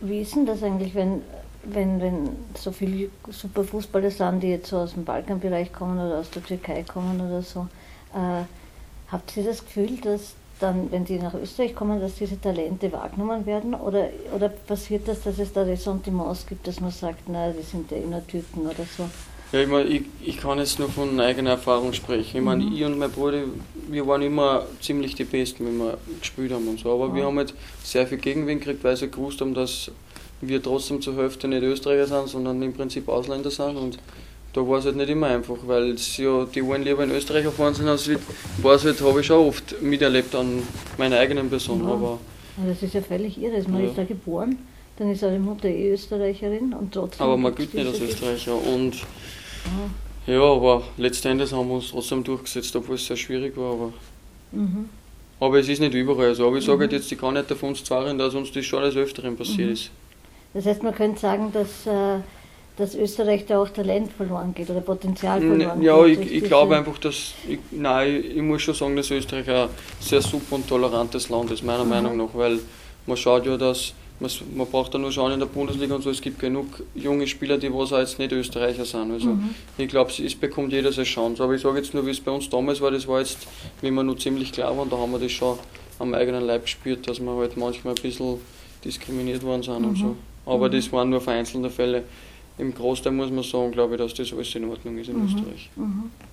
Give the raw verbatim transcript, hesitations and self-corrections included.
Wie ist denn das eigentlich, wenn, wenn, wenn so viele super Fußballer sind, die jetzt so aus dem Balkanbereich kommen oder aus der Türkei kommen oder so? Äh, habt ihr das Gefühl, dass dann, wenn die nach Österreich kommen, dass diese Talente wahrgenommen werden? Oder, oder passiert das, dass es da Ressentiments gibt, dass man sagt, na, die sind ja eh nur Türken oder so? Ja, ich, mein, ich, ich kann jetzt nur von eigener Erfahrung sprechen. Ich Mhm. meine, ich und mein Bruder, wir waren immer ziemlich die Besten, wenn wir gespielt haben und so. Aber Ja. wir haben halt sehr viel Gegenwind gekriegt, weil sie gewusst haben, dass wir trotzdem zur Hälfte nicht Österreicher sind, sondern im Prinzip Ausländer sind. Und da war es halt nicht immer einfach, weil es ja, die wollen lieber in Österreich erfahren sind, als war es halt, habe ich schon oft miterlebt an meiner eigenen Person. Ja. Aber, Ja, das ist ja völlig irre. Man Ja. ist da geboren, dann ist eure Mutter eh Österreicherin und trotzdem. aber man gibt's gilt nicht als diese- Österreicher. Und Ja. ja, aber letztendlich haben wir uns trotzdem durchgesetzt, obwohl es sehr schwierig war. Aber Mhm. Aber es ist nicht überall so. Aber ich sage Mhm. halt jetzt, ich kann nicht davon uns zahlen, dass uns das schon des Öfteren passiert Mhm. ist. Das heißt, man könnte sagen, dass, äh, dass Österreich da auch Talent verloren geht oder Potenzial verloren geht. Ja, ich, durch ich diese- glaube einfach, dass. Ich, nein, ich, ich muss schon sagen, dass Österreich ein sehr super und tolerantes Land ist, meiner Mhm. Meinung nach. Weil man schaut ja, dass. Man, man braucht da nur schauen in der Bundesliga und so, es gibt genug junge Spieler, die was auch jetzt nicht Österreicher sind. Also Mhm. ich glaube, es bekommt jeder seine Chance. Aber ich sage jetzt nur, wie es bei uns damals war, das war jetzt, wie wir noch ziemlich klar waren, da haben wir das schon am eigenen Leib gespürt, dass wir halt manchmal ein bisschen diskriminiert worden sind und Mhm. so. Aber Mhm. das waren nur vereinzelte Fälle. Im Großteil muss man sagen, glaube ich, dass das alles in Ordnung ist in Mhm. Österreich. Mhm.